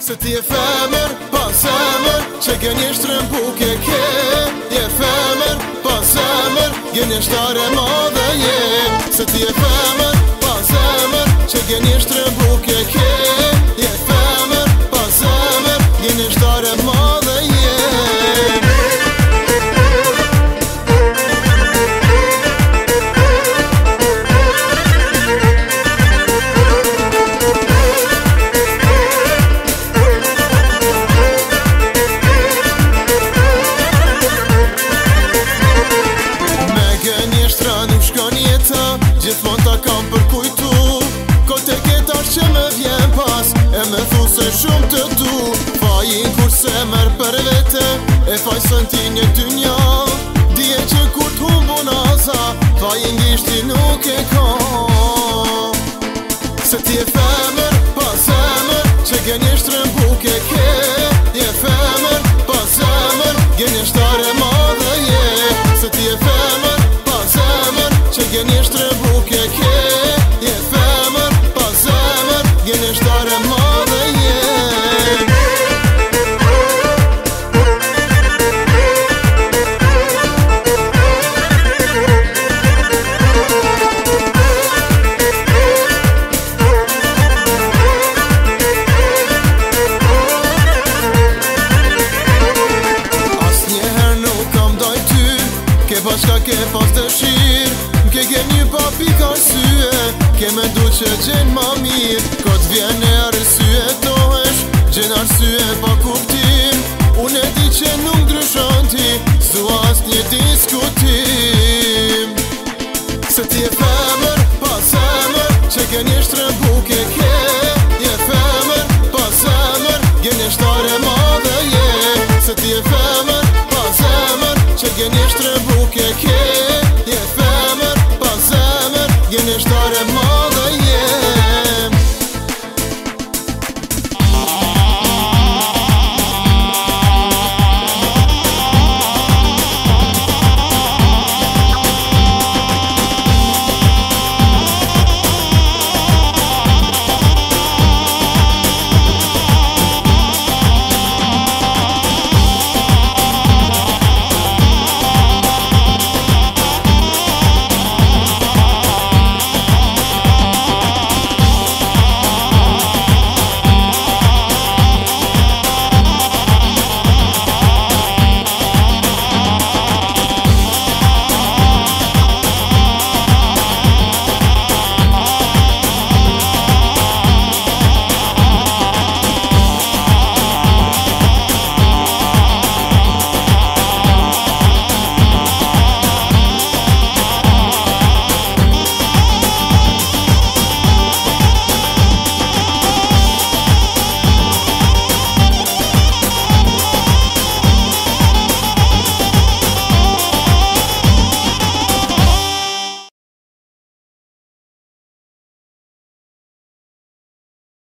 Se ti e femër, pa zemër, që gënje shtrëmbuke ke. Je femër, pa zemër, gënje shtare madhe je. Se ti e femër, pa zemër, që gënje shtrëmbuke ke. Je femër, pa zemër, gënje shtare madhe je. Gjithmon ta kam përkujtu, kote ketash që me vjen pas, e me thu se shumë të du. Fajin kur se merë për vete, e fajsën ti një dynja. Dije që kur t'humbu naza, fajin gishti nuk e ka. Se ti e femër, pa zemër, që gënje shtrëmbuke ke. Je femër, pa zemër, gënje shtare madhe je. Se ti e femër, pa zemër, që gënje shtrëmbuke ke. Je femër, pa zemër, gënje shtare madhe je. Bashka ke pas dëshirë, ke geni pa pika arsye, ke me du që gjenë ma mirë. Kot vjen e arsye tohesh, gjenë arsye pa kuptim. Unë e di që nuk ndryshon ti, s'du as një diskutim. Se ti e femër, pa zemër, që geni shtrëmbuke ke. Je femër, pa zemër, geni shtare madhe je. Se ti e femër, pa zemër, që geni shtrëmbuke